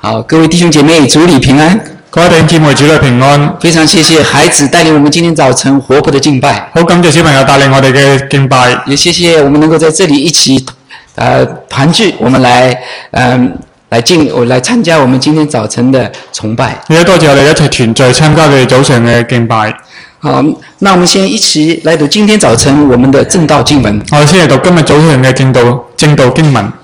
好，各位弟兄姐妹，主里平安。 各位弟兄姊妹，主內平安。 非常謝謝孩子帶領我們今天早晨活潑的敬拜。 好感謝小朋友帶領我哋嘅敬拜。 也謝謝我們能夠在這裡一起團聚，我們來參加我們今天早晨的崇拜。 亦都多謝我哋一齊團聚參加我哋早上嘅敬拜。 好，那我們先一起來讀今天早晨我們的正道經文。 我哋先嚟讀今日早上嘅正道經文。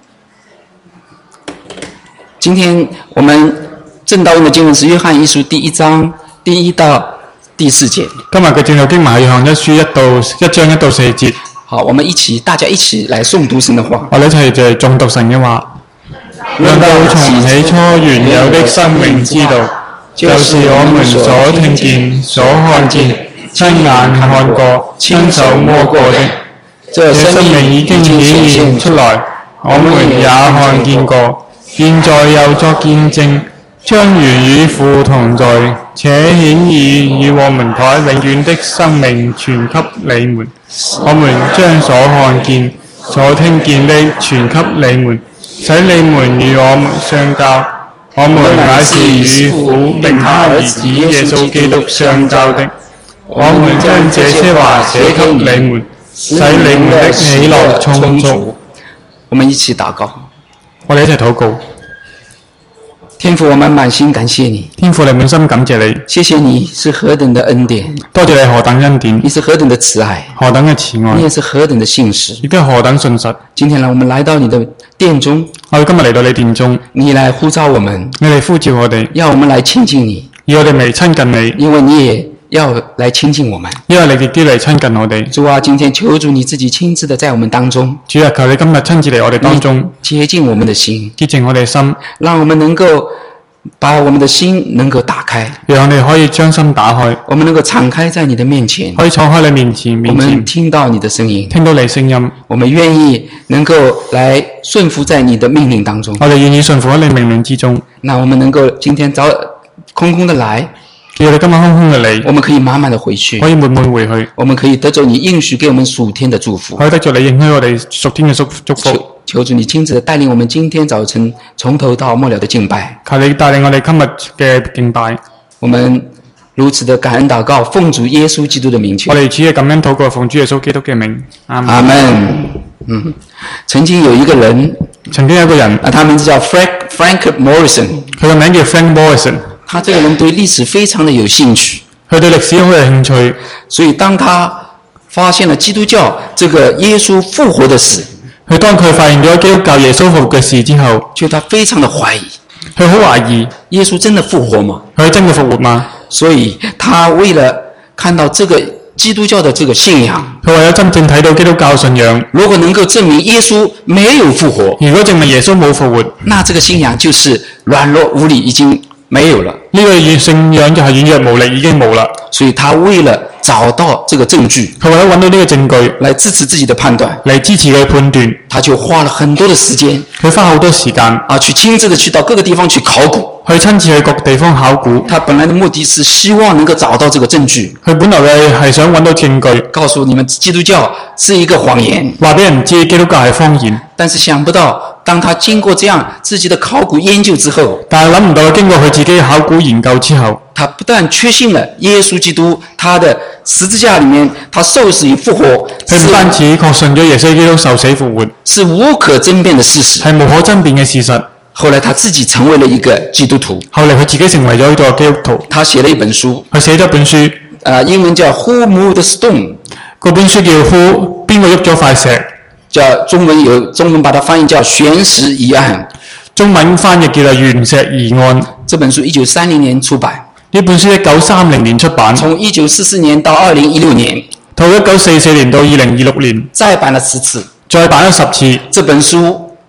今天我們正道用的經文是約翰一書第1章第1到第4節。 今日嘅正道經文係約翰一書1章1到4節。 好，我們大家一起來誦讀神的話。 我哋一齊就係誦讀神嘅話。論到從起初原有的生命之道，就是我們所聽見、所看見、親眼看過、親手摸過的。這生命已經顯現出來，我們也看見過。現在又作見證，將原與父同在，且顯已與我們把永遠的生命傳給你們。我們將所看見、所聽見的傳給你們，使你們與我們相交。我們乃是與父並他兒子耶穌基督相交的。我們將這些話寫給你們，使你們的喜樂充足。 我們一起禱告。 我哋一齊禱告。 天父，我們滿心感謝你。 天父，你滿心感謝你。 謝謝你是何等的恩典。 多謝你何等恩典。 你是何等的慈愛。 何等嘅慈愛。 你也是何等的信實。 亦都係何等信實。 今天我們來到你的殿中。 我哋今日嚟到你殿中。 你來呼召我們。 你嚟呼召我哋。 要我們來親近你。 要我哋嚟親近你。 因為你也要來親近我們。 因為你亦都嚟親近我哋。 主啊，今天求主你自己親自的在我們當中。 主啊，求你今日親自嚟我哋當中。 潔淨我們的心。 潔淨我哋嘅心。 讓我們能夠把我們的心能夠打開， 讓我哋可以將心打開， 我們能夠敞開在你的面前， 可以敞開你面前， 我們聽到你的聲音， 聽到你聲音， 我們願意能夠來順服在你的命令當中， 我哋願意順服喺你命令之中。 那我們能夠今天空空的來， 叫我哋今日空空嘅嚟， 我們可以滿滿的回去， 可以滿滿回去， 我們可以得着你應許給我們屬天的祝福， 可以得着你應許我哋屬天嘅祝福。 求主你親自帶領我們今天早晨從頭到末了的敬拜。 求你帶領我哋今日嘅敬拜。 我們如此的感恩禱告，奉主耶穌基督的名求。 我哋此嘅感恩禱告，奉主耶穌基督嘅名。阿門。曾經有一個人，他名字叫 Frank Morrison。 佢個名叫 Frank Morrison。 他這個人對歷史非常的有興趣。 佢對歷史好有興趣。 所以當他發現了基督教這個耶穌復活的事， 當佢發現咗基督教耶穌復活嘅事之後， 就他非常的懷疑， 佢好懷疑耶穌真的復活嗎？ 佢真嘅復活嗎？ 所以他為了看到這個基督教的這個信仰， 佢為咗真正睇到基督教信仰， 如果能夠證明耶穌沒有復活， 如果證明耶穌冇復活， 那這個信仰就是軟弱無力，已經沒有了。 呢個信仰就係軟弱無力，已經冇啦。 所以他為了找到這個證據， 佢為咗揾到呢個證據來支持自己的判斷， 嚟支持佢判斷， 他就花了很多的時間， 佢花好多時間去親自的去到各個地方去考古， 去親自去各地方考古。 他本來的目的是希望能夠找到這個證據， 佢本來係想揾到證據， 告訴你們基督教是一個謊言， 話俾人知基督教係謊言。 但是想不到，當他經過這樣自己的考古研究之後， 但係諗唔到經過佢自己考古研究之後， 他不但確信了耶穌基督他的十字架裡面他受死與復活， 佢唔單止確信咗耶穌基督受死復活， 是無可爭辯的事實， 係無可爭辯嘅事實。 後來他自己成為了一個基督徒， 後來佢自己成為咗一個基督徒， 他寫了一本書， 佢寫咗本書， 英文叫 Who Moved the Stone， 嗰本書叫 Who 邊個喐咗塊石， 叫中文把它翻譯叫懸石疑案， 中文翻譯叫做懸石疑案。 這本書1930年出版， 呢本書1930年出版， 從1944年到2016年， 到1944年到2026年， 再版了10次， 再版咗10次。 這本書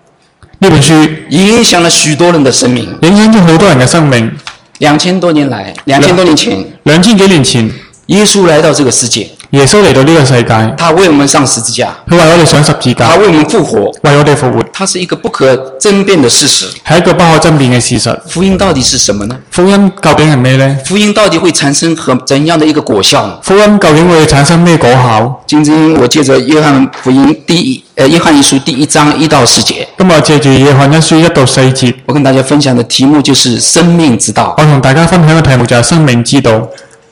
影響了許多人的生命， 影響咗好多人嘅生命。2000多年前， 耶穌來到這個世界， 耶穌嚟到呢個世界， 他為我們上十字架， 佢為我哋上十字架， 他為我們復活， 為我哋復活， 它是一個不可爭辯的事實。 係一個不可爭辯嘅事實。 福音到底是什麼呢？ 福音究竟係咩呢？ 福音到底會產生怎樣的一個果效呢？ 福音究竟會產生咩果效？ 今天我借着約翰福音約翰一書第1章1到10節， 今日借住約翰一書1到4節， 我跟大家分享的題目就是生命之道。 我同大家分享嘅題目就係生命之道。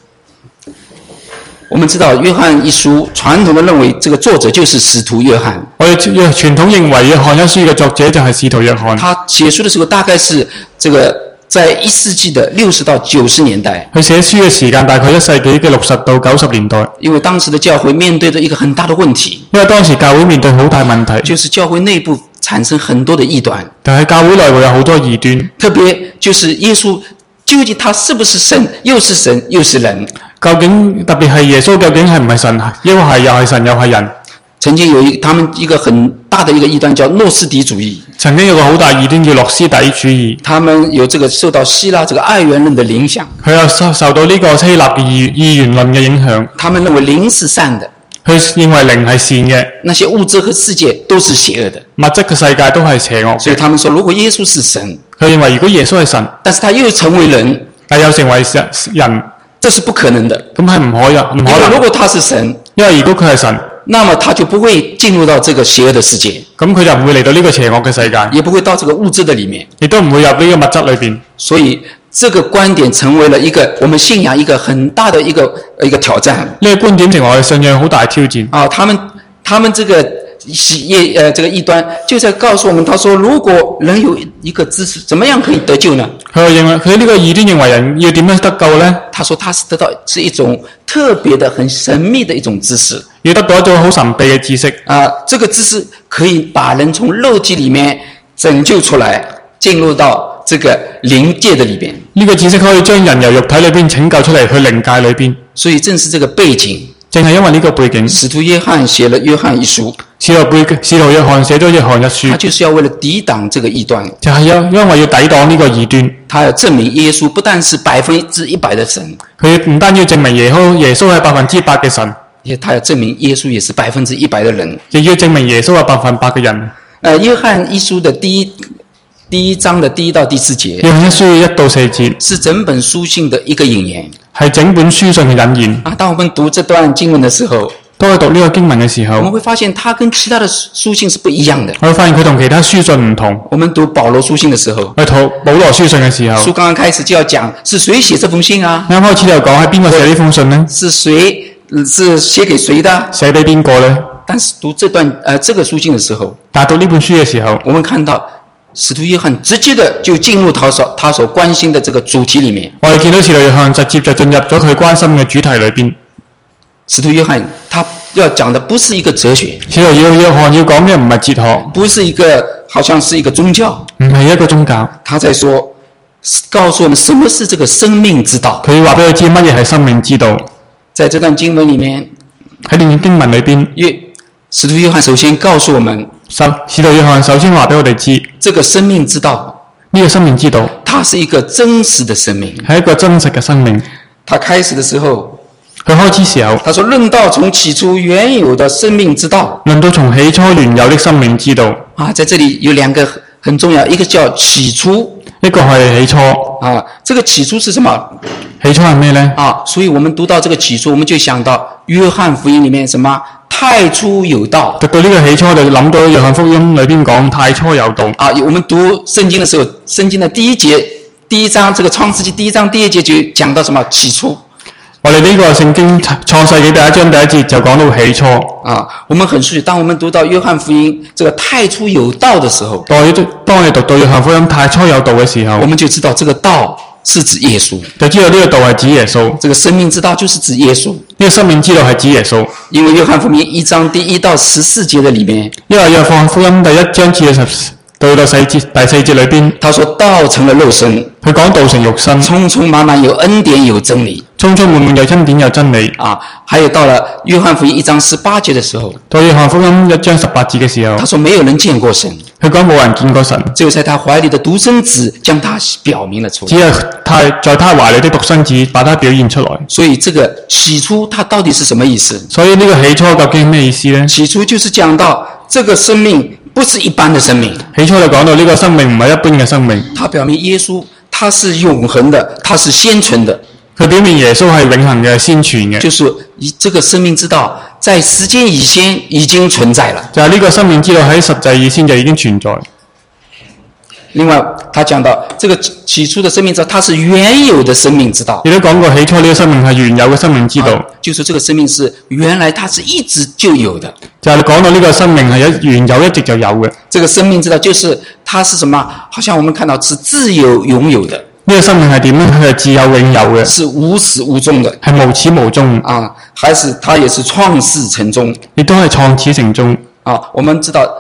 我們知道約翰一書傳統的認為這個作者就是使徒約翰， 我哋傳統認為約翰一書嘅作者就係使徒約翰。 他寫書的時候大概是這個在1世紀的60到90年代。 佢寫書嘅時間大概1世紀嘅60到90年代。 因為當時的教會面對着一個很大的問題， 因為當時教會面對好大問題， 就是教會內部產生很多的異端。 但係教會內會有好多異端， 特別就是耶穌究竟他是不是神，又是神又是人？ 究竟特別係耶穌究竟係唔係神，因為係又係神又係人？ 曾經有他們一個很大的一個異端叫諾斯底主義。 曾經有個好大異端叫諾斯底主義， 他們有這個受到希臘這個二元論的影響。 佢又受到呢個希臘嘅二元論嘅影響。 他們認為靈是善的， 佢認為靈係善嘅， 那些物質和世界都是邪惡的。 物質嘅世界都係邪惡嘅。 所以他們說，如果耶穌是神， 佢認為如果耶穌係神， 但是他又成為人， 但又成為人， 這是不可能的。 咁係唔可能。 如果他是神， 因為如果佢係神， 那麼他就不會進入到這個邪惡的世界， 咁佢就唔會嚟到呢個邪惡嘅世界， 也不會到這個物質的裡面， 亦都唔會入呢個物質裏邊。 所以這個觀點成為了一個我們信仰一個很大的一個挑戰。 呢個觀點成為我哋信仰好大的挑戰。 啊，他們這個這個異端就在告訴我們，他說如果人有一個知識，怎麼樣可以得救呢？ 佢認為佢呢個異端認為人要點樣得救呢？ 他說他是得到是一種特別的、很神秘的一種知識， 要得到一種好神秘嘅知識。 啊，這個知識可以把人從肉體裡面拯救出來，進入到這個靈界的裡邊。 呢個知識可以將人由肉體裏邊拯救出嚟，去靈界裏邊。 所以正是這個背景， 正係因為呢個背景， 使徒約翰寫了約翰一書。 使徒約翰寫咗約翰一書， 他就是要為了抵擋這個異端， 就係因為要抵擋呢個異端。 他要證明耶穌不但是100%的神， 佢唔單要證明耶穌係100%嘅神， 也他要證明耶穌也是100%的人， 亦要證明耶穌係100%嘅人。 約翰一書的第一章的第1到第4節， 約翰一書1到4節是整本書信的一個引言， 係整本書信嘅引言。 啊，當我們讀這段經文的時候， 當我讀呢個經文嘅時候， 我們會發現它跟其他的書信是不一樣的。 我會發現佢同其他書信唔同。 我們讀保羅書信的時候， 我讀保羅書信嘅時候， 書剛剛開始就要講是誰寫這封信啊？ 啱開始就講係邊個寫呢封信呢？ 是誰？是寫給誰的？ 寫俾邊個呢？ 但是讀這個書信的時候， 但讀呢本書嘅時候， 我們看到使徒約翰直接的就進入他所關心的這個主題裡面。 我哋見到使徒約翰直接就進入咗佢關心嘅主題裏邊。 使徒約翰他要講的不是一個哲學， 使徒約翰要講嘅唔係哲學， 不是一個好像是一個宗教， 唔係一個宗教。 他在說，告訴我們什麼是這個生命之道。 佢話俾佢知乜嘢係生命之道。 在這段經文裡面， 喺呢段經文裏邊， 使徒約翰首先告訴我們， 使徒約翰首先話俾我哋知， 這個生命之道， 呢個生命之道， 它是一個真實的生命， 係一個真實嘅生命。 他開始的時候， 佢開始時候， 他說論到從起初原有的生命之道， 論到從起初原有的生命之道。 啊，在這裡有兩個很重要，一個叫起初， 一個係起初。 啊，這個起初是什麼？ 起初係咩呢？ 啊，所以我們讀到這個起初，我們就想到約翰福音裡面什麼太初有道。 讀到呢個起初就諗到約翰福音裏邊講太初有道。 啊，我們讀聖經的時候，聖經的第一章這個創世記第1章第2節就講到什麼起初。 我哋呢個聖經創世記第1章第1節就講到起初。 啊，我們很熟悉。當我們讀到約翰福音這個太初有道的時候， 當我哋讀到約翰福音太初有道嘅時候， 我們就知道這個道是指耶穌， 就知道呢個道係指耶穌。 這個生命之道就是指耶穌。 呢個生命之道係指耶穌。 因為約翰福音1章第1到14節的裡面， 因為約翰福音第1章至到第4節裏邊， 他說道成了肉身， 佢講道成肉身， 充充滿滿有恩典有真理。 充充滿滿有恩典有真理。 啊，還有到了約翰福音1章18節的時候， 到約翰福音1章18節嘅時候， 他說沒有人見過神， 佢講冇人見過神， 只有在他懷裡的獨生子將他表明了出來。 只有在他懷裡的獨生子把他表現出來。 所以這個起初它到底是什麼意思？ 所以呢個起初究竟係咩意思呢？ 起初就是講到這個生命不是一般的生命。 起初就講到呢個生命唔係一般嘅生命。 它表明耶穌他是永恆的，他是先存的。 佢表明耶穌係永恆嘅先存嘅。 就是這個生命之道在時間以前已經存在了。 就係呢個生命之道喺實際以前就已經存在。 另外，他講到這個起初的生命之道，它是原有的生命之道。 亦都講過起初呢個生命係原有嘅生命之道。 就是這個生命是原來它是一直就有的。 就係講到呢個生命係原有一直就有嘅。 這個生命之道就是它是什麼？好像我們看到是自由擁有的。 呢個生命係點呢？佢係自有永有嘅， 是無始無終的， 係無始無終啊，還是它也是創始成終， 亦都係創始成終啊。我們知道，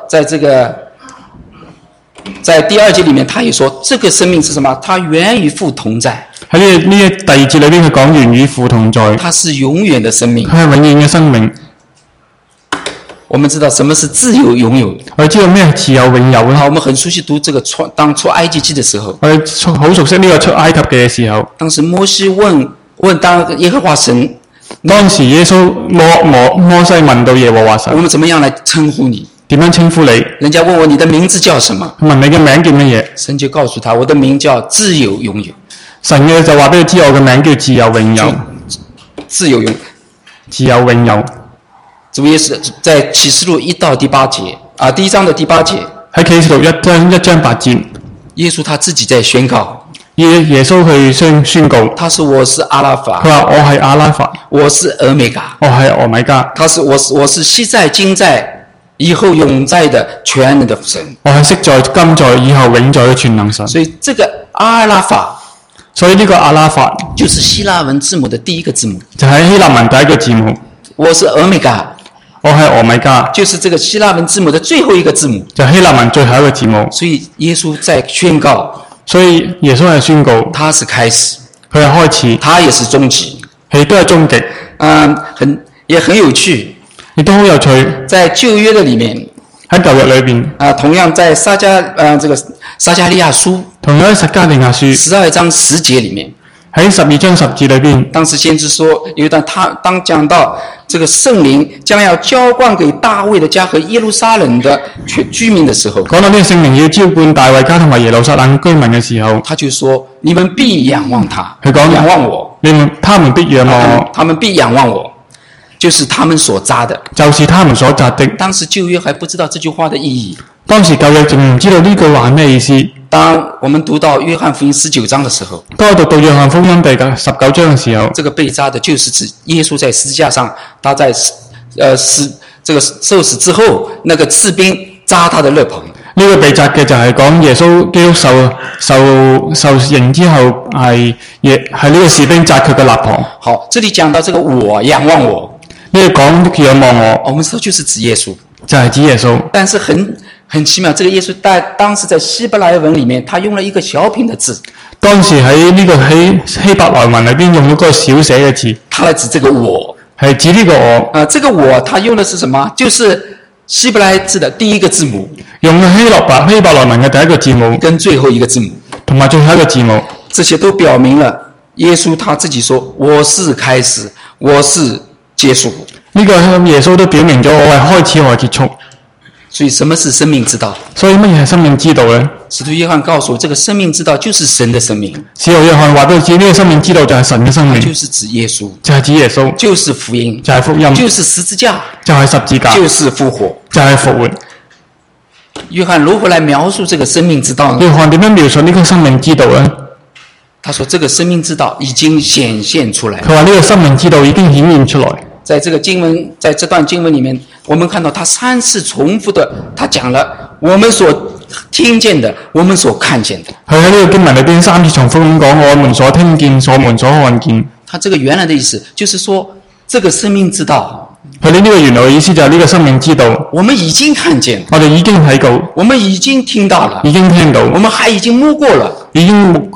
在第2節裡面，他也說，這個生命是什麼？它原與父同在。 喺呢第2節裏邊，佢講原與父同在， 它是永遠的生命， 佢係永遠嘅生命。 我們知道什麼是自由擁有， 我哋知道咩係自有永有呢？ 我們很熟悉讀這個當出埃及記的時候， 我哋好熟悉呢個出埃及嘅時候。 當時摩西問當耶和華神， 當時耶穌摩西問到耶和華神， 我們怎麼樣來稱呼你？ 點樣稱呼你？ 人家問我你的名字叫什麼？ 問你嘅名叫乜嘢？ 神就告訴他，我的名叫自由擁有。 神嘅就話俾佢知，我嘅名叫自有永有。 自由擁有， 自有永有。 主耶穌在啟示錄1到第8節啊，第1章的第8節， 喺啟示錄1章8節， 耶穌他自己在宣告， 耶穌去宣告， 他說我是阿拉法， 佢話我係阿拉法， 我是俄美嘎， 我係俄米加， 我是昔在今在以後永在的全能的神， 我係昔在今在以後永在嘅全能神。 所以這個阿拉法， 所以呢個阿拉法就是希臘文字母的第一個字母， 就係希臘文第一個字母。 我是俄美嘎， 我係俄米加， 就是這個希臘文字母的最後一個字母， 就係希臘文最後一個字母。 所以耶穌在宣告， 所以耶穌係宣告， 他是開始， 佢係開始， 他也是終極， 亦都係終極。 也很有趣， 亦都好有趣。 在舊約的裡面， 喺舊約裏邊， 同樣在撒迦利亞書， 同樣喺撒迦利亞書 12章10節裡面， 喺12章10節裏邊， 當時先知說，有一段當講到這個聖靈將要澆灌給大衛的家和耶路撒冷的居民的時候， 講到呢個聖靈要澆灌大衛家同埋耶路撒冷居民嘅時候， 他就說：你們必仰望他， 佢講仰望我， 他們必仰望我， 他們必仰望我，就是他們所扎的， 就是他們所扎的。 當時舊約還不知道這句話的意義， 當時舊約仲唔知道呢句話係咩意思。 當我們讀到約翰福音19章的時候， 當我讀到約翰福音第19章嘅時候， 這個被扎的就是指耶穌在十字架上，他在這個受死之後，那個士兵扎他的肋旁。 呢個被扎嘅就係講耶穌基督受刑之後係呢個士兵扎佢嘅肋旁。 好，這裡講到這個我仰望我， 呢個講仰望我， 我們說就是指耶穌， 就係指耶穌。 但是很奇妙，這個耶穌當時在希伯來文裡面，他用了一個小品的字。 當時喺希伯來文裏邊用咗個小寫嘅字， 他來指這個我， 係指呢個我。 這個我，他用的是什麼？就是希伯來字的第一個字母， 用希伯來文嘅第一個字母， 跟最後一個字母， 同埋最後一個字母。 這些都表明了耶穌他自己說：我是開始，我是結束。 呢個耶穌都表明咗我係開始，我係結束。 所以什麼是生命之道？ 所以乜嘢係生命之道呢？ 使徒約翰告訴我，這個生命之道就是神的生命。 使徒約翰話俾佢知，呢個生命之道就係神嘅生命， 就是指耶穌， 就係指耶穌， 就是福音， 就係福音， 就是十字架， 就係十字架， 就是復活， 就係復活。 約翰如何來描述這個生命之道呢？ 約翰點樣描述呢個生命之道呢？ 他說：這個生命之道已經顯現出來。 佢話呢個生命之道已經顯現出來。 在這個經文，在這段經文裡面，我們看到他3次重複的，他講了我們所聽見的，我們所看見的。 佢喺呢個經文裏邊3次重複咁講，我們所聽見，我們所看見。 他這個原來的意思就是說，這個生命之道， 佢呢個原來嘅意思就係呢個生命之道， 我們已經看見， 我哋已經睇到， 我們已經聽到了， 已經聽到， 我們還已經摸過了， 已經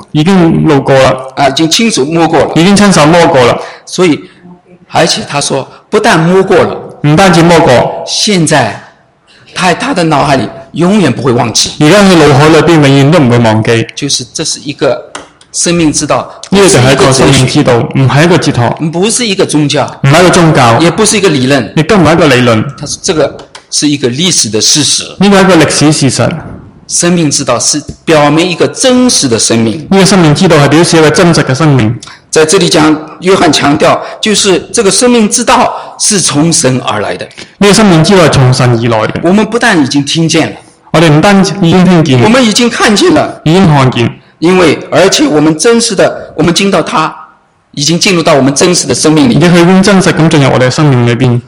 已經路過啦， 已經親手摸過了。 已經親手摸過啦。 所以，而且他說，不但摸過了， 唔單止摸過， 現在他的腦海裡永遠不會忘記。 而家佢腦海裏邊永遠都唔會忘記。 就是這是一個生命之道， 呢個就係一個生命之道，唔係一個哲學， 不是一個宗教， 唔係一個宗教， 也不是一個理論， 亦都唔係一個理論。 它是這個是一個歷史的事實。 呢個係一個歷史事實。 生命之道是表明一個真實的生命。 呢個生命之道係表示一個真實嘅生命。 在這裡講，約翰強調，就是這個生命之道是從神而來的。 呢個生命之道係從神而來嘅。 我們不但已經聽見了， 我哋唔單止已經聽見， 我們已經看見了， 已經看見。 而且我們真實的，我們進到它，已經進入到我們真實的生命裡。 而且佢已經真實咁進入我哋嘅生命裏邊。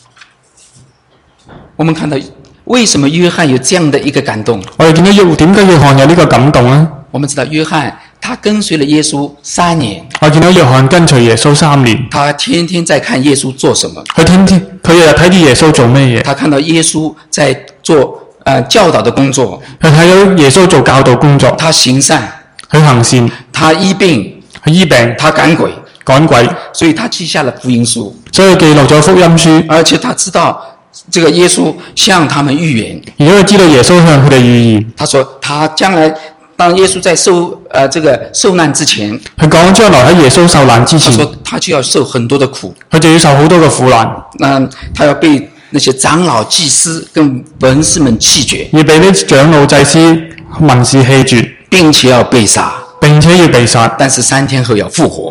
我們看到為什麼約翰有這樣的一個感動？ 我哋見到點解約翰有呢個感動呢？ 我們知道約翰他跟隨了耶穌3年。 我見到約翰跟隨耶穌3年， 他天天在看耶穌做什麼。 佢日日睇住耶穌做咩嘢？ 他看到耶穌在做教導的工作。 佢睇到耶穌做教導工作。 他行善， 佢行善， 他醫病，他趕鬼。所以他記下了福音書。 所以記錄咗福音書。 而且他知道這個耶穌向他們預言。 而且佢知道耶穌向佢哋預言。 他說他將來當耶穌在受難之前， 佢講將來喺耶穌受難之前， 他說他就要受很多的苦。 佢就要受好多嘅苦難。 他要被那些長老、祭司跟文士們棄絕， 要被啲長老、祭司、文士棄絕， 並且要被殺。但是3天後要復活。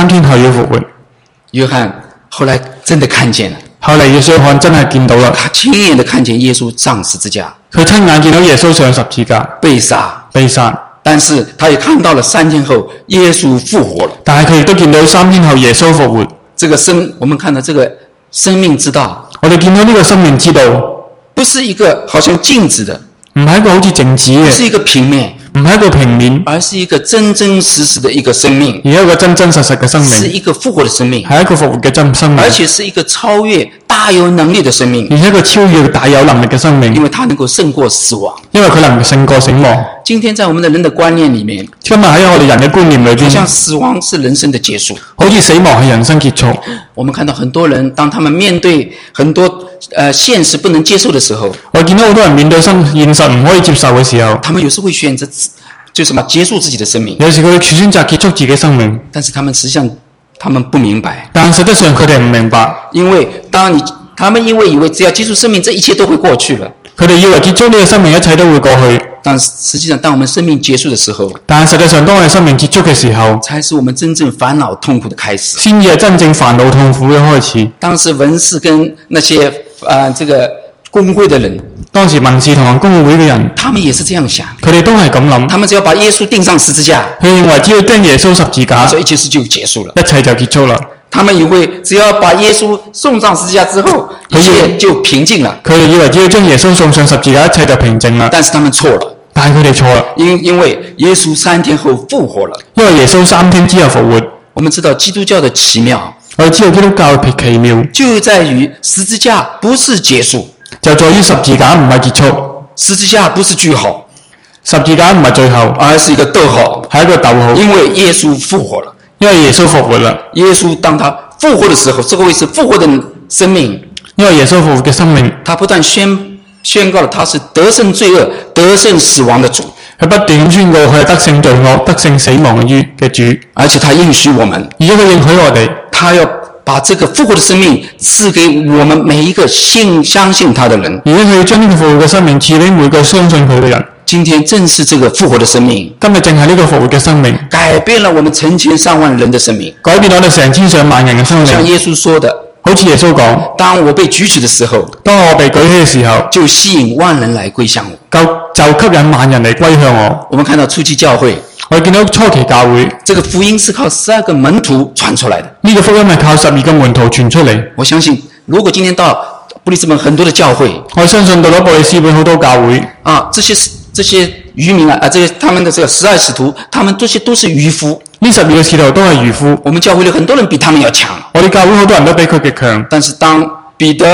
約翰後來真的看見了。 後嚟約翰真係見到啦。 他親眼的看見耶穌上十字架。 佢親眼見到耶穌上十字架， 被殺。但是他也看到了3天後耶穌復活了。 但係佢亦都見到3天後耶穌復活。 我們看到這個生命之道。 我哋見到呢個生命之道， 不是一個好像靜止的， 唔係一個好似靜止嘅， 不是一個平面， 唔係一個平面， 而是一個真真實實的一個生命， 而一個真真實實嘅生命， 是一個復活的生命， 係一個復活嘅真生命， 而且是一個超越大有能力的生命， 而且一個超越大有能力嘅生命， 因為它能夠勝過死亡， 因為佢能夠勝過死亡。 今天在我們的人的觀念裡面， 今日喺我哋人嘅觀念裏邊， 好像死亡是人生的結束， 好似死亡係人生結束。 我們看到很多人，當他們面對很多現實不能接受的時候， 我見到好多人面對現實唔可以接受嘅時候， 他們有時會選擇結束自己的生命。 有時佢會選擇結束自己生命， 但是他們實際上他們不明白， 但實際上佢哋唔明白， 因為他們以為只要結束生命，這一切都會過去了。 佢哋以為結束呢個生命一切都會過去， 但實際上當我們生命結束的時候， 但實際上當我哋生命結束嘅時候， 才是我們真正煩惱痛苦的開始， 先至係真正煩惱痛苦嘅開始。 當時文士跟那些這個公會的人， 當時文士同公會嘅人， 他們也是這樣想， 佢哋都係咁諗， 他們只要把耶穌釘上十字架， 佢認為只要釘耶穌十字架， 所以一切事就結束了， 一切就結束啦。 他們以為只要把耶穌送上十字架之後，一切就平靜了。 佢哋以為只要將耶穌送上十字架，一切就平靜啦。 但是他們錯了， 但係佢哋錯啦， 因為耶穌3天後復活了。 因為耶穌3天之後復活。 我們知道基督教的奇妙， 我哋知道基督教嘅奇妙， 就在於十字架不是結束， 就在於十字架唔係結束， 十字架不是句號， 十字架唔係最後， 而是一個逗號， 係一個逗號。因為耶穌復活了， 因為耶穌復活啦。 耶穌當他復活的時候，這個會是復活的生命。 因為耶穌復活嘅生命， 他不斷宣告了他是得勝罪惡、得勝死亡的主。 佢不斷宣告佢係得勝罪惡、得勝死亡嘅主， 而且他應許我們， 而且佢應許我哋， 他要把這個復活的生命賜給我們每一個相信他的人。 而且佢要將呢個復活嘅生命賜俾每個相信佢嘅人。 今天正是這個復活的生命， 今日正係呢個復活嘅生命， 改變了我們成千上萬人的生命， 改變咗我哋成千上萬人嘅生命。 像耶穌說的， 好似耶穌講， 當我被舉起的時候， 當我被舉起嘅時候， 就吸引萬人來歸向我， 就吸引萬人嚟歸向我。 我們看到初期教會， 我見到初期教會， 這個福音是靠12個門徒傳出來的。 呢個福音係靠12個門徒傳出嚟。 我相信，如果今天到布里斯本很多的教會， 我相信到咗布里斯本好多教會啊，這些漁民啊，他們的這個12使徒，他們這些都是漁夫。 呢12個使徒都係漁夫。 我們教會裏很多人比他們要強。 我哋教會好多人都比佢哋強。 但是當彼得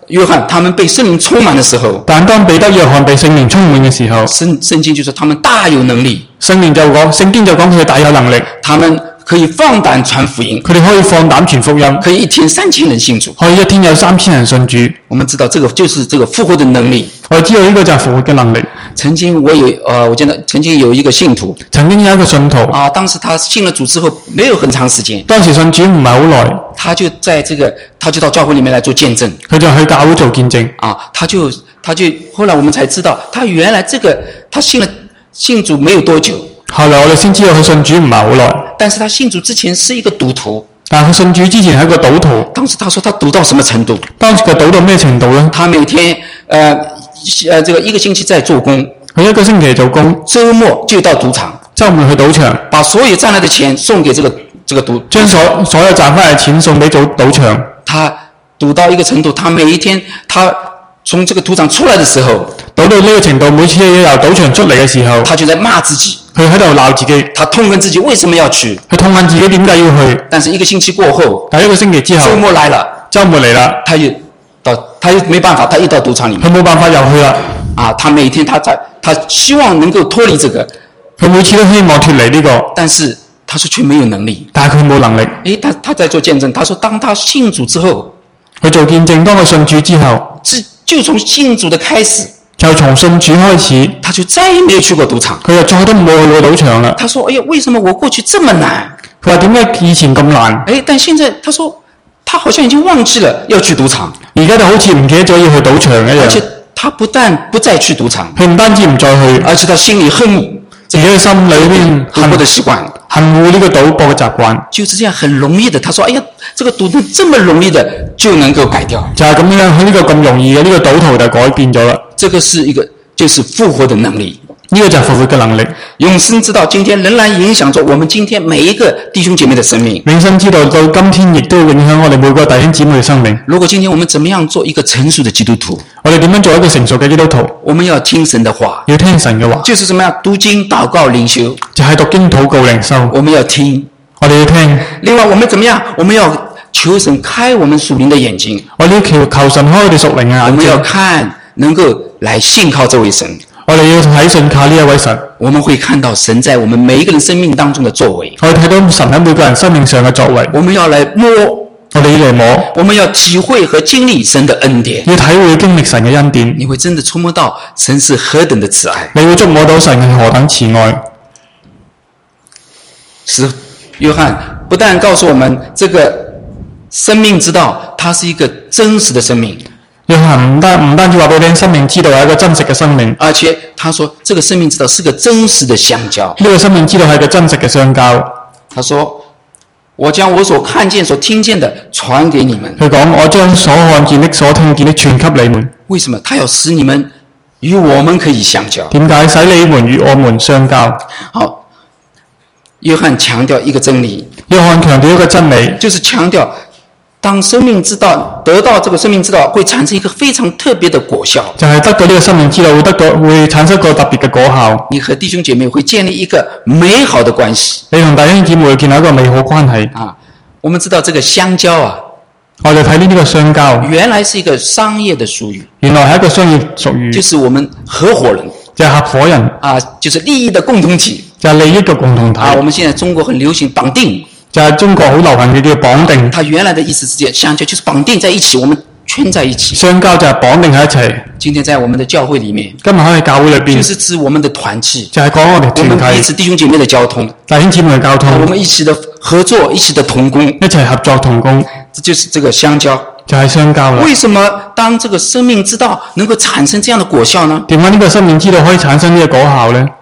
约翰他们被圣灵充满的時候， 但當彼得、約翰被聖靈充滿嘅時候， 聖經就說他們大有能力， 聖經就講佢哋大有能力， 他們可以放膽傳福音， 佢哋可以放膽傳福音， 可以一天3000人信主， 可以一天有3000人信主。 我們知道這個就是這個復活的能力。 我知道呢個就係復活嘅能力。 曾經我記得曾經有一個信徒曾經有一個信徒當時他信了主之後沒有很長時間， 當時信主唔係好耐， 他就到教會裡面來做見證， 佢就去教會做見證他就後來我們才知道他原來他信主沒有多久， 後來我哋先知道佢信主唔係好耐， 但是他信主之前是一個賭徒， 但係佢信主之前係一個賭徒。 當時他說他賭到什麼程度？ 當時佢賭到咩程度呢？ 他每天這個一個星期在做工， 佢一個星期做工， 週末就到賭場， 週末去賭場， 把所有賺來的錢送給這個賭， 將所有賺翻嚟錢送俾賭場。 他賭到一個程度，他每一天他從這個賭場出來的時候， 賭到呢個程度，每次由賭場出嚟嘅時候， 他就在罵自己， 佢喺度鬧自己， 他痛恨自己為什麼要去， 佢痛恨自己點解要去。 但是一個星期過後， 但一個星期之後，週末嚟啦， 他又沒辦法，他一到賭場裡面， 佢冇辦法又去啦。 他每天他希望能夠脫離這個， 佢每次都希望脫離呢個， 但是他說卻沒有能力， 但係佢冇能力。 他在做見證，他說當他信主之後， 佢做見證，當佢信主之後， 就從信主的開始， 就從信主開始， 他就再也沒有去過賭場， 佢就再都冇去過賭場啦。 他說：哎呀，為什麼我過去這麼難？ 佢話點解以前咁難？ 但現在他說他好像已經忘記了要去賭場， 而家就好似唔記得咗要去賭場一樣。 而且他不但不再去賭場， 佢唔單止唔再去， 而且他心裡恨惡自己嘅心裏面賭博的習慣， 恨惡呢個賭博嘅習慣。 就是這樣很容易的，他說：哎呀，這個賭得這麼容易的就能夠改掉， 就係咁樣，佢呢個咁容易嘅呢個賭徒就改變咗啦。 這個是一個就是復活的能力， 呢個就係復活嘅能力。 永生之道今天仍然影響着我們今天每一個弟兄姐妹的生命。 永生之道到今天亦都影響我哋每個弟兄姊妹嘅生命。 如果今天我們怎麼樣做一個成熟的基督徒， 我哋點樣做一個成熟嘅基督徒？ 我們要聽神的話， 要聽神嘅話， 就是怎麼樣讀經、禱告、靈修， 就係讀經、禱告、靈修。 我們要聽， 我哋要聽。 另外我們怎麼樣？我們要求神開我們屬靈的眼睛， 我哋要求神開我哋屬靈嘅眼睛。 我們要看能夠來信靠這位神， 我哋要睇信靠呢一位神。 我們會看到神在我們每一個人生命當中的作為， 我哋睇到神喺每個人生命上嘅作為。 我們要來摸， 我哋要嚟摸， 我們要體會和經歷神的恩典， 要體會經歷神嘅恩典。 你會真的觸摸到神是何等的慈愛， 你會觸摸到神係何等慈愛。 是約翰不但告訴我們這個生命之道，它是一個真實的生命。 約翰唔單止話俾你聽，生命之道係一個真實嘅生命， 而且他說這個生命之道是個真實的相交。 呢個生命之道係個真實嘅相交。 他說：我將我所看見、所聽見的傳給你們。 佢講：我將所看見的、所聽見的傳給你們。 為什麼？他要使你們與我們可以相交。 點解？使你們與我們相交。 好，約翰強調一個真理。 約翰強調一個真理， 就是強調當生命之道得到這個生命之道，會產生一個非常特別的果效。 就係得到呢個生命之道，會產生一個特別嘅果效。 你和弟兄姐妹會建立一個美好的關係。 你同弟兄姊妹會建立一個美好關係。 我們知道這個相交我哋睇呢個相交， 原來是一個商業的術語。 原來係一個商業術語， 就是我們合夥人， 就係合夥人就是利益的共同體， 就係利益嘅共同體。 我們現在中國很流行綁定。 就係中國好流行嘅叫綁定。 它原來的意思是這樣，相交就是綁定在一起，我們圈在一起。 相交就係綁定喺一齊。 今天在我們的教會裡面， 今日喺教會裏邊， 就是指我們的團契， 就係講我哋團契， 我們彼此弟兄姐妹的交通， 弟兄姊妹嘅交通， 我們一起的合作，一起的同工， 一齊合作同工， 這就是這個相交， 就係相交啦。 為什麼當這個生命之道能夠產生這樣的果效呢？ 點解呢個生命之道可以產生呢個果效呢？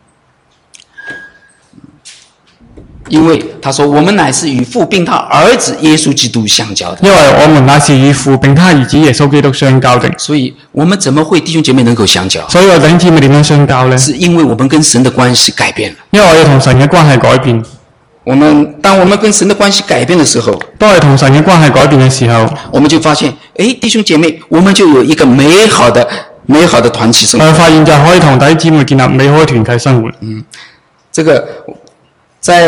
因為他說我們乃是與父並他兒子耶穌基督相交的。 因為我們乃是與父並他兒子耶穌基督相交的。 所以我們怎麼會弟兄姐妹能夠相交？ 所以我弟兄姊妹點樣相交呢？ 是因為我們跟神的關係改變了。 因為我哋同神嘅關係改變。 當我們跟神的關係改變的時候， 當我哋同神嘅關係改變嘅時候， 我們就發現，弟兄姐妹，我們就有一個美好的團契生活。 我發現就可以同弟兄姊妹建立美好嘅團契生活。 這個在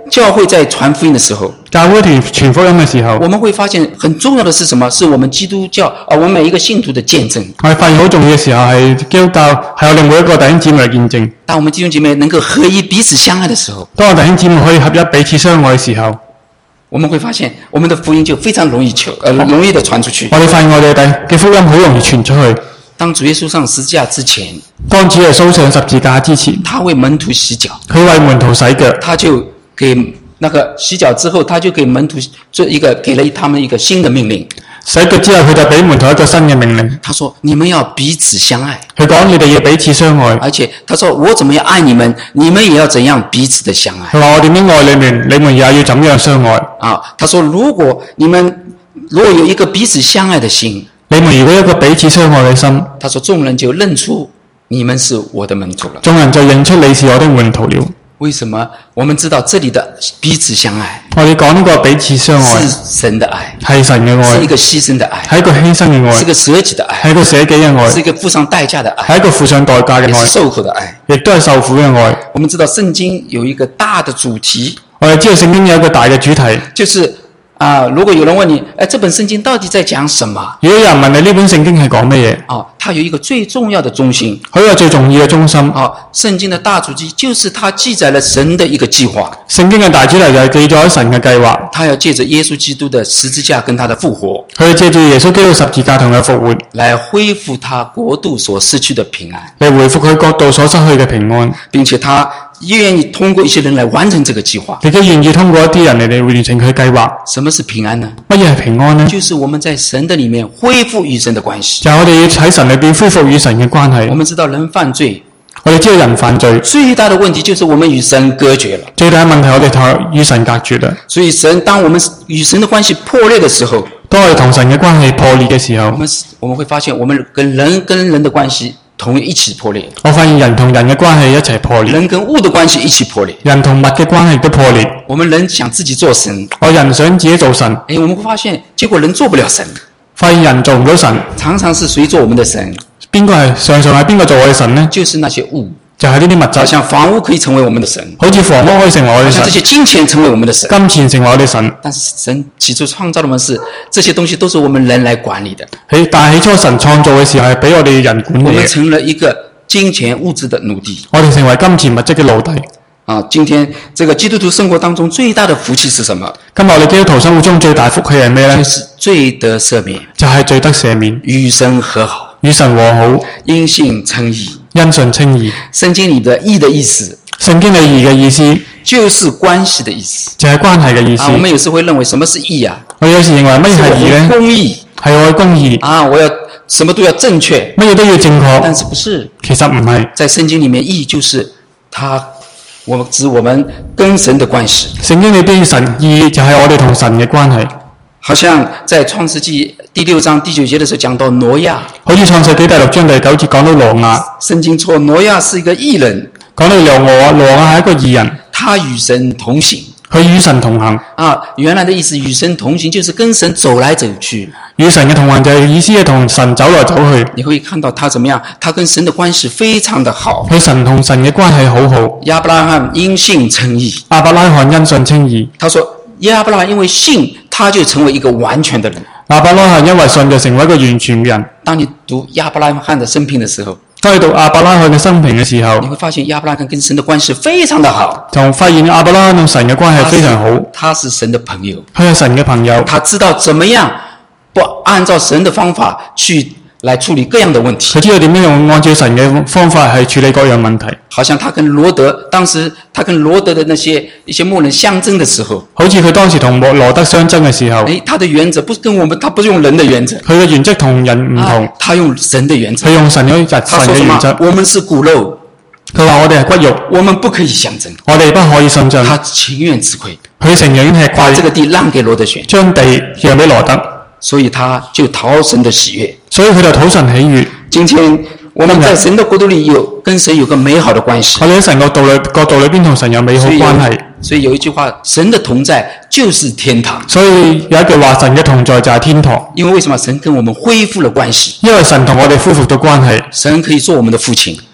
教會在傳福音的時候， 教會傳福音嘅時候， 我們會發現很重要的是什麼？是我們基督教我們每一個信徒的見證。 我哋發現好重要嘅時候係基督教係我哋每一個弟兄姊妹嘅見證。 當我們弟兄姐妹能夠合一彼此相愛的時候， 當我弟兄姊妹可以合一彼此相愛嘅時候， 我們會發現我們的福音就非常容易的傳出去。 我哋發現我哋嘅福音好容易傳出去。 當主耶穌上十字架之前， 當主耶穌上十字架之前， 他為門徒洗腳， 佢為門徒洗腳， 他就給那個洗腳之後，他就給門徒給了他們一個新的命令。 洗腳之後，佢就俾門徒一個新嘅命令。 他說：你們要彼此相愛。 佢講你哋要彼此相愛， 而且他說：我怎麼樣愛你們，你們也要怎樣彼此的相愛。 佢話我點樣愛你們，你們也要怎樣相愛。 他說：如果有一個彼此相愛的心， 你們如果有一個彼此相愛嘅心， 他說眾人就認出你們是我的門徒了。 眾人就認出你是我的門徒了。 為什麼？我們知道這裡的彼此相愛， 我哋講呢個彼此相愛是神的愛， 係神嘅愛， 是一個犧牲的愛， 係一個犧牲嘅愛， 是一個捨己的愛， 係一個捨己嘅愛， 是一個付上代價的愛， 係一個付上代價嘅愛， 也是受苦的愛， 亦都係受苦嘅愛。 我們知道聖經有一個大的主題， 我哋知道聖經有一個大嘅主題， 就是如果有人問你，這本聖經到底在講什麼？ 如果有人問你呢本聖經係講乜嘢？ 它有一個最重要的中心。 佢有最重要嘅中心。 聖經的大主題就是它記載了神的一個計劃。 聖經嘅大主題就係記載神嘅計劃。他要借着耶穌基督的十字架跟他的復活， 佢要借住耶穌基督十字架同佢復活， 來恢復他國度所失去的平安， 嚟恢復佢國度所失去嘅平安， 並且他願意通過一些人來完成這個計劃。 亦都願意通過一啲人嚟完成佢計劃。 什麼是平安呢？ 乜嘢係平安呢？ 就是我們在神的裡面恢復與神的關係。 就係我哋要喺神裏邊恢復與神嘅關係。 我們知道人犯罪， 我哋知道人犯罪最大的問題就是我們與神隔絕了。 最大嘅問題我哋同與神隔絕啦。 所以當我們與神的關係破裂的時候， 當我哋同神嘅關係破裂嘅時候， 我們會發現我們跟人的關係同一起破裂。 我發現人同人嘅關係一齊破裂， 人跟物的關係一起破裂， 人同物嘅關係都破裂。 我們人想自己做神， 我人想自己做神， 我們會發現結果人做不了神， 發現人做唔到神。 常常是誰做我們的神？ 常常係邊個做我嘅神呢？ 就是那些物， 就係呢啲物質。 好像房屋可以成為我們的神， 好似房屋可以成為我哋神， 好像這些金錢成為我們的神， 金錢成為我哋神。 但是神起初創造我們是這些東西都是我們人來管理的。 但係起初神創造嘅時候係俾我哋人管理嘅。 我們成了一個金錢物質的奴隸， 我哋成為金錢物質嘅奴隸。 今天這個基督徒生活當中最大的福氣是什麼？ 今日我哋基督徒生活中最大福氣係咩呢？ 就是罪得赦免， 就係罪得赦免， 與神和好， 與神和好， 因信稱義， 因信稱義。 聖經裏的義的意思， 聖經裏義嘅意思就是關係的意思， 就係關係嘅意思。 我們有時會認為什麼是義啊？ 我有時認為乜嘢係義呢？ 公義， 係我嘅公義。 我要什麼都要正確， 乜嘢都要正確。 但是不是？ 其實唔係。 在聖經裏面，義就是指我們跟神的關係。 聖經裏邊神義就係我哋同神嘅關係。 好像在創世紀第6章第9節的時候講到挪亞， 好似創世紀第6章第9節講到挪亞。 聖經說挪亞是一個義人， 講到挪亞係一個義人， 他與神同行。 佢與神同行。 原來的意思與神同行就是跟神走來走去。 與神嘅同行就係意思係同神走來走去。 你會看到他怎麼樣？他跟神的關係非常的好。 佢神同神嘅關係好好。 亞伯拉罕因信稱義。 亞伯拉罕因信稱義。 他說亞伯拉罕因為信，他就成為一個完全的人。 亞伯拉罕因為信就成為一個完全嘅人。 當你讀亞伯拉罕的生平的時候， 當你讀亞伯拉罕嘅生平嘅時候， 你會發現亞伯拉罕跟神的關係非常的好。 就發現亞伯拉罕同神嘅關係非常好。 他是神的朋友。 佢係神嘅朋友。 他知道怎麼樣不按照神的方法去來處理各樣的問題。 佢知道點樣用按照神嘅方法去處理各樣問題。 好像他跟羅德，當時他跟羅德的一些牧人相爭的時候， 好似佢當時同羅德相爭嘅時候， 他的原則不跟我們，他不是用人的原則， 佢嘅原則同人唔同， 他用神的原則。 佢用神嘅原則。 我們是骨肉， 佢話我哋係骨肉， 我們不可以相爭， 我哋不可以相爭。 他情願吃虧， 佢情願吃虧， 把這個地讓給羅德選， 將地讓俾羅德， 所以他就討神的喜悅， 所以佢就討神喜悅。 今天我們在神的國度裏跟神有個美好的關係。 我哋喺神國度裏邊同神有美好關係。 所以有一句話，神的同在就是天堂。 所以有一句話，神嘅同在就係天堂。 因為什麼？神跟我們恢復了關係。 因為神同我哋恢復咗關係。 神可以做我們的父親。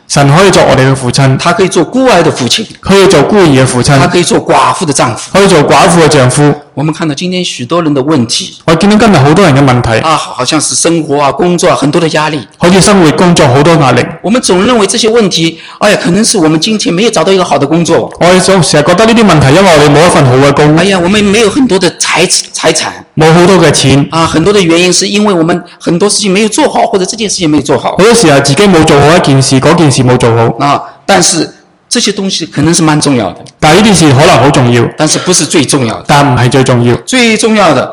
神可以做我哋嘅父親， 他可以做孤兒的父親， 可以做孤兒嘅父親， 他可以做寡婦的丈夫。 可以做寡婦嘅丈夫。 我們看到今天許多人的問題我見到今日好多人嘅問題， 好像是生活啊、工作啊很多的壓力。 好似生活工作好多壓力。 我們總認為這些問題，可能是我們今天沒有找到一個好的工作。 我哋成日覺得呢啲問題，因為我哋冇一份好嘅工， 我們沒有很多的財產， 冇好多嘅錢。 很多的原因是因為我們很多事情沒有做好，或者這件事情沒有做好。 好多時候自己冇做好一件事，嗰件事冇做好。 但是這些東西可能是蠻重要的， 但係呢件事可能好重要， 但是不是最重要的。 但唔係最重要。 最重要的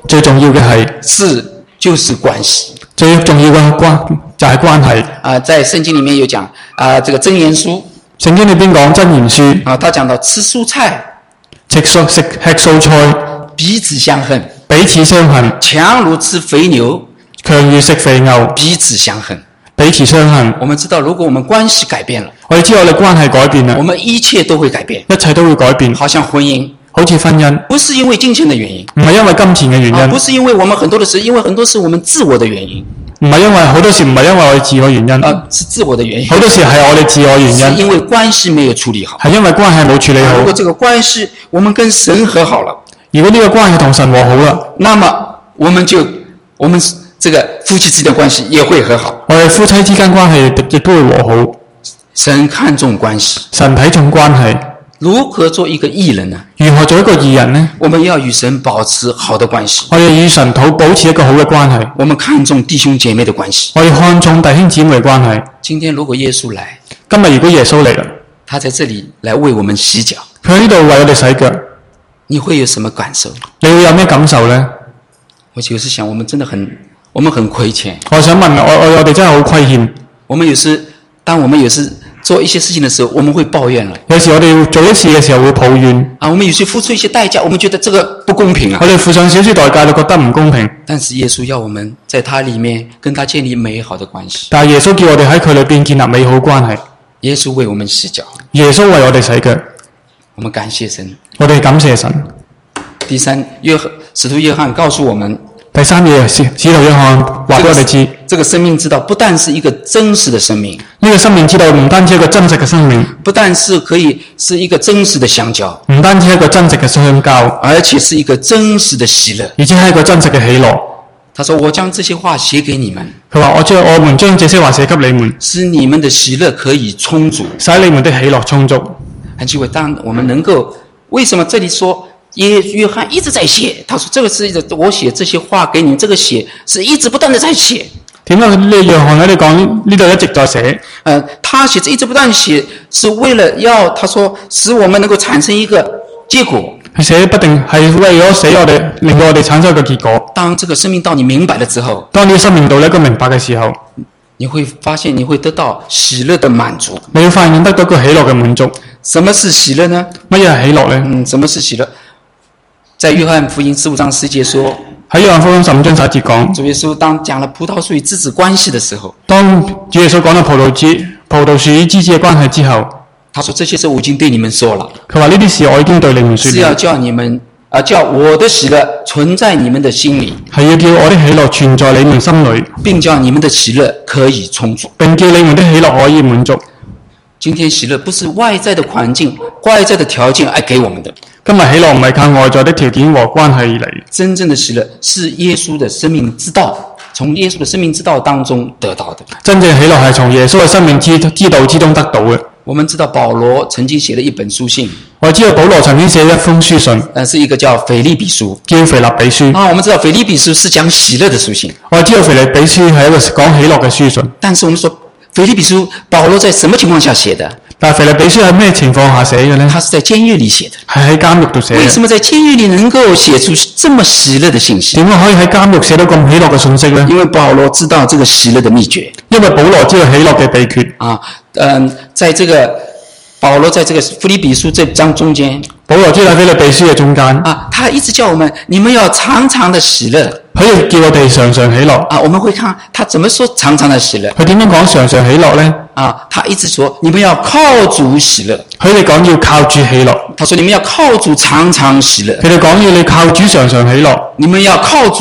就是關係。 最重要嘅就係關係。 在聖經裡面有講這個箴言書， 聖經裏邊講箴言書， 他講到吃蔬菜， 吃蔬菜， 彼此相恨， 彼此相恨， 強如吃肥牛， 強如食肥牛， 彼此相恨。 彼此相恨。 我們知道，如果我們關係改變了， 我哋知道我哋關係改變啦， 我們一切都會改變， 一切都會改變。 好像婚姻， 好似婚姻， 不是因為金錢的原因， 唔係因為金錢嘅原因， 不是因為我們很多的事，因為很多是我們自我的原因， 唔係因為好多時唔係因為我哋自我原因， 是自我的原因， 好多時係我哋自我原因， 是因為關係沒有處理好， 係因為關係冇處理好。 如果這個關係我們跟神和好了， 如果呢個關係同神和好啦， 那麼我們這個夫妻之間關係也會和好， 我哋夫妻之間關係亦都會和好。 神看重關係， 神睇重關係。 如何做一個義人呢？ 如何做一個義人呢？ 我們要與神保持好的關係， 我哋與神保持一個好嘅關係。 我們看重弟兄姐妹的關係， 我哋看重弟兄姊妹嘅關係。 今天如果耶穌來， 今日如果耶穌嚟啦， 他在這裡來為我們洗腳， 佢喺呢度為我哋洗腳， 你會有什麼感受？ 你會有咩感受呢？ 我就是想，我們很虧欠。 我想問我哋真係好虧欠。 當我們有時做一些事情的時候，我們會抱怨了。 有時我哋做一事嘅時候會抱怨。 我們有時付出一些代價，我們覺得這個不公平啊。 我哋付上少少代價，就覺得唔公平。 但是耶穌要我們在他裡面跟他建立美好的關係。 但係耶穌叫我哋喺佢裏邊建立美好關係。 耶穌為我們洗腳。耶穌為我哋洗腳。 我們感謝神。 我哋感謝神。 第三，使徒約翰告訴我們。 第三嘢，使徒約翰話俾我哋知， 這個生命之道不但是一個真實的生命， 呢個生命之道唔單止一個真實嘅生命， 不但是可以是一個真實的相交， 唔單止係一個真實嘅相交， 而且是一個真實的喜樂， 而且係一個真實嘅喜樂。 他說：我將這些話寫給你們。 佢話：我們將這些話寫給你們， 使你們的喜樂可以充足， 使你們的喜樂充足。 很奇怪，當我們能夠，為什麼這裡說？約翰一直在寫，他說這個是我寫這些話給你，這個寫是一直不斷的在寫。 點解呢？約翰喺度講呢度一直在寫？ 他寫一直不斷寫，是為了要他說使我們能夠產生一個結果。 佢寫不定係為咗使我哋，令到我哋產生一個結果。 當這個生命道你明白了之後， 當你生命道一個明白嘅時候， 你會發現你會得到喜樂的滿足。 你會發現得到個喜樂嘅滿足。 什麼是喜樂呢？ 乜嘢係喜樂呢？ 什麼是喜樂？在約翰福音15章10節說， 喺約翰福音15章11節講， 主耶穌當講了葡萄樹與枝子關係的時候， 當主耶穌講到葡萄樹與枝子嘅關係之後， 他說這些事我已經對你們說了。 佢話呢啲事我已經對你們說了， 是要叫你們叫我的喜樂存在你們的心裡， 係要叫我的喜樂存在你們心裡， 並叫你們的喜樂可以充足， 並叫你們的喜樂可以滿足。 今天喜樂不是外在的環境、外在的條件而給我們的。 今日喜樂唔係靠外在的條件和關係而嚟， 真正的喜樂是耶穌的生命之道，從耶穌的生命之道當中得到的。 真正喜樂係從耶穌嘅生命之道之中得到嘅。 我們知道保羅曾經寫了一本書信， 我知道保羅曾經寫一封書信， 是一個叫腓立比書， 叫腓立比書。 我們知道腓立比書是講喜樂的書信。 我知道腓立比書係一個講喜樂嘅書信。 但是我們說腓立比書保羅在什麼情況下寫的？ 但腓立比書係咩情況下寫嘅呢？ 他是在監獄裏寫的。 係喺監獄度寫嘅。 為什麼在監獄裏能夠寫出這麼喜樂的信息？ 點解可以喺監獄寫到咁喜樂嘅信息呢？ 因為保羅知道這個喜樂的秘訣。 因為保羅知道喜樂嘅秘訣。 在這個保羅在這個腓立比書這章中間， 保羅知道腓立比書嘅中間。 他一直叫我們，你們要常常的喜樂。 佢要叫我哋常常喜樂。 我們會看他怎麼說常常的喜樂。 佢點樣講常常喜樂呢？ 他一直說你們要靠主喜樂。 佢哋講要靠主喜樂。 他說你們要靠主常常喜樂。 佢哋講要你靠主常常喜樂。 你們要靠主大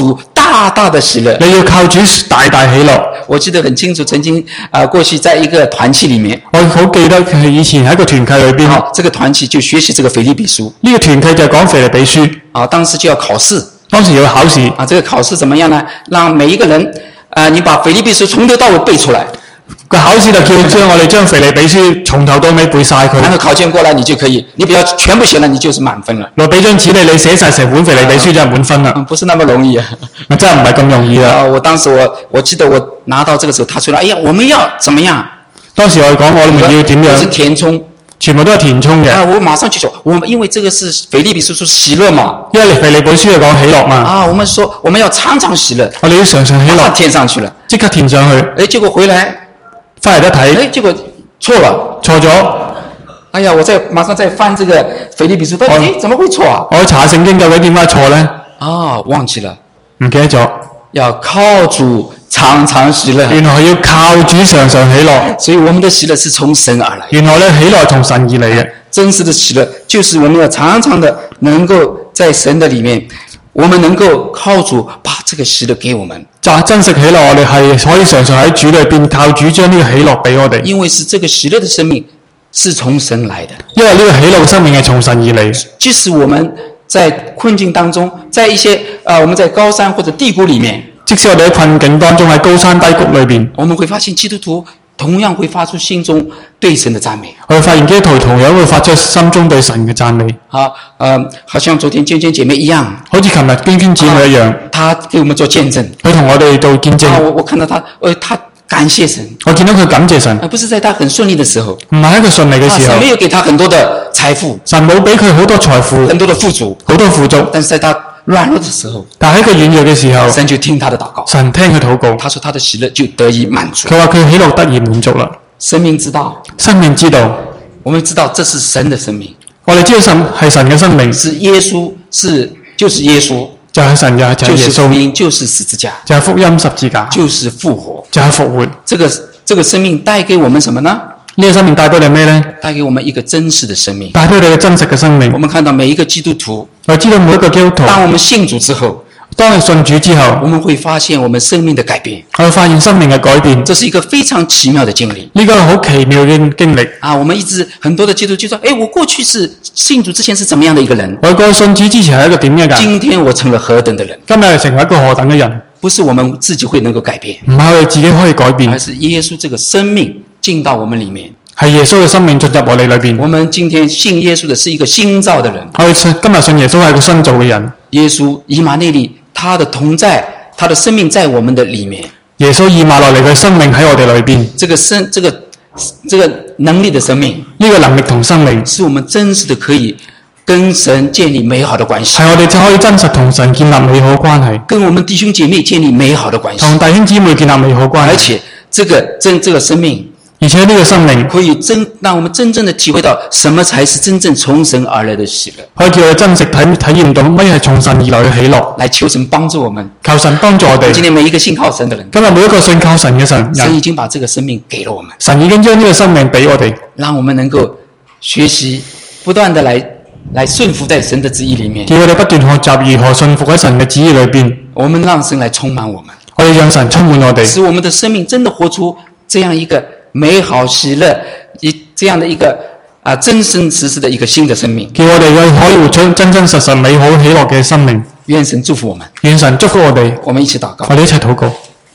大大的喜乐。 你要靠主大大喜樂。 我記得很清楚，曾經過去在一個團契裏面， 我好記得佢以前喺一個團契裏邊， 這個團契就學習這個腓立比書。 呢個團契就講腓立比書。 當時就要考試， 當時要考試。 這個考試怎麼樣呢？讓每一個人你把腓立比書從頭到尾背出來。 個考試就叫我哋將腓立比書從頭到尾背晒佢。 然後考卷過來你就可以，你不要全部寫了，你就是滿分了。 攞俾張紙你寫晒成本腓立比書就係滿分啦。 不是那麼容易啊， 真係唔係咁容易啊。 我當時我記得我拿到這個時候，他說了，哎呀，我們要怎麼樣？ 當時我講我們要點樣？ 是填充， 全部都係填充嘅。 我馬上去說，因為這個是腓立比書說喜樂嘛， 因為腓立比書係講喜樂嘛。 我們說我們要常常喜樂， 我哋要常常喜樂， 填上去了， 即刻填上去。 結果回來翻嚟一睇， 結果錯了， 錯咗。 哎呀，我馬上再翻這個腓立比書，怎麼會錯啊？ 我查聖經究竟點解錯呢？ 忘記了， 唔記得咗。 要靠主常常喜樂， 原來要靠主常常喜樂， 所以我們的喜樂是從神而來。 原來呢，喜樂從神而嚟嘅。 真實的喜樂就是我們要常常的能夠在神的裡面，我們能夠靠主把這個喜樂給我們。 真實喜樂，我哋係可以常常喺主裏邊靠主將呢個喜樂俾我哋。 因為是這個喜樂的生命是從神來的， 因為呢個喜樂嘅生命係從神而嚟。 即使我們在困境當中，在一些我們在高山或者低谷裡面， 即使我哋喺困境當中喺高山低谷裏邊， 我們會發現基督徒同樣會發出心中對神的讚美。 我哋發現基督徒同樣會發出心中對神嘅讚美。 好像昨天娟娟姐妹一樣， 好似琴日娟娟姊妹一樣， 她給我們做見證， 佢同我哋做見證。 我看到她感謝神， 我見到佢感謝神， 不是在她很順利的時候， 唔係喺佢順利嘅時候， 神沒有給她很多的財富， 神冇俾佢好多財富， 很多的富足， 好多富足， 但是在她軟弱的時候， 但喺佢軟弱嘅時候， 神就聽她的禱告， 神聽佢禱告， 他說他的喜樂就得以滿足。 佢話佢喜樂得以滿足啦。 生命之道， 生命之道， 我們知道這是神的生命， 我哋知道神係神嘅生命， 是耶穌，就是耶穌， 就係神嘅，就係耶就是福穌， 音，就是十字架， 就係福音十字架， 就是復活， 就係復活。 這個生命帶給我們什麼呢？ 呢個生命帶俾你咩呢？ 帶給我們一個真實的生命， 帶俾你嘅真實嘅生命。 我們看到每一個基督徒， 我知道每一個基督徒， 當我們信主之後， 當你信主之後， 我們會發現我們生命的改變， 我會發現生命嘅改變， 這是一個非常奇妙的經歷。 呢個係好奇妙嘅經歷。 我們一直很多的基督徒就說，我過去是信主之前是怎麼樣的一個人？ 我過去信主之前係一個點樣嘅人？ 今天我成了何等的人？ 今日成為一個何等嘅人？ 不是我們自己會能夠改變， 唔係我哋自己可以改變， 而是耶穌這個生命進到我們裡面。 係耶穌嘅生命進入我哋裏邊。 我們今天信耶穌的是一個新造的人。 我哋今日信耶穌係個新造嘅人。 耶穌以馬內利，他的同在，他的生命在我們的裡面。 耶穌以馬內利嘅生命喺我哋裏邊。 這個能力的生命， 呢個能力同生命， 是我們真實的可以跟神建立美好的關係。 係我哋就可以真實同神建立美好關係， 跟我們弟兄姐妹建立美好的關係， 同弟兄姊妹建立美好關係。 而且這個生命， 而且呢個生命可以讓我們真正的體會到什麼才是真正從神而來的喜樂， 可以叫我哋真實體驗到乜係從神而來嘅喜樂。 來求神幫助我們， 求神幫助我哋。 今天每一個信靠神的人， 今日每一個信靠神嘅人， 神已經把這個生命給了我們， 神已經將呢個生命俾我哋， 讓我們能夠學習，不斷的來順服在神的旨意裡面， 叫我哋不斷學習如何順服喺神嘅旨意裏邊。 我們讓神來充滿我們， 我哋讓神充滿我哋， 使我們的生命真的活出這樣一個美好喜樂，這樣的一個真真實實的一個新的生命。 叫我哋可以活出真真實實美好喜樂嘅生命。 願神祝福我們， 願神祝福我哋。 我們一起禱告。 我哋一齊禱告。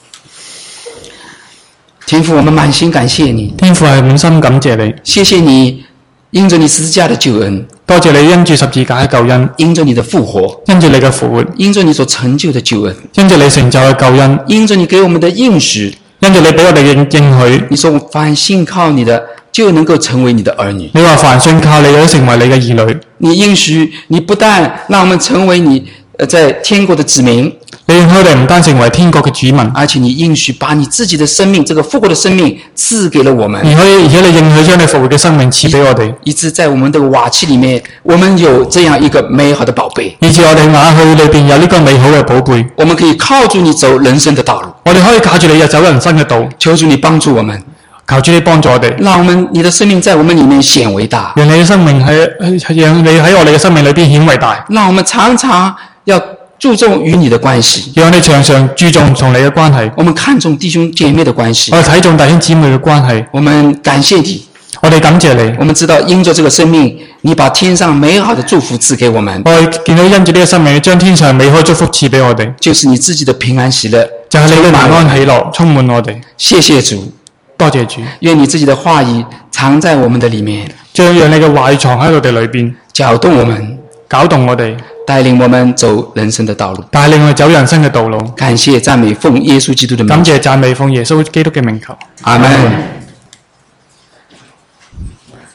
天父，我們滿心感謝你。 天父係滿心感謝你， 謝謝你因着你十字架的救恩， 多謝你因住十字架嘅救恩， 因着你的復活， 因住你嘅復活， 因着你所成就的救恩， 因住你成就嘅救恩， 因着你給我們的應許， 因住你俾我哋嘅應許。 你說凡信靠你的就能夠成為你的兒女。 你話凡信靠你嘅都成為你嘅兒女。 你應許你不但讓我們成為你在天國的子民， 你應許我哋唔單成為天國嘅主民， 而且你應許把你自己的生命，這個復活的生命賜給了我們。 而且你應許將你復活嘅生命賜俾我哋， 以致在我們的瓦器裡面，我們有這樣一個美好的寶貝。 以致我哋瓦器裏邊有呢個美好嘅寶貝， 我們可以靠住你走人生的道路。 我哋可以靠住你走人生嘅道。 求主你幫助我們， 求主你幫助我哋， 讓你的生命在我們裡面顯為大， 讓你嘅生命讓你喺我哋嘅生命裏邊顯為大， 讓我們常常要注重與你的關係， 讓我哋常常注重同你嘅關係， 我們看重弟兄姐妹的關係， 我哋睇重弟兄姊妹嘅關係， 我們感謝你， 我哋感謝你。 我們知道因着這個生命，你把天上美好的祝福賜給我們， 我哋見到因住呢個生命，將天上美好祝福賜俾我哋， 就是你自己的平安喜樂， 就係你嘅平安喜樂充滿我哋。 謝謝主， 多謝主， 願你自己的話語藏在我們的裡面， 將讓你嘅話語藏喺我哋裏邊， 攪動我們， 搞動我哋， 帶領我們走人生的道路。 帶領我哋走人生嘅道路。 感謝讚美奉耶穌基督的名， 感謝讚美奉耶穌基督嘅名求。 阿門。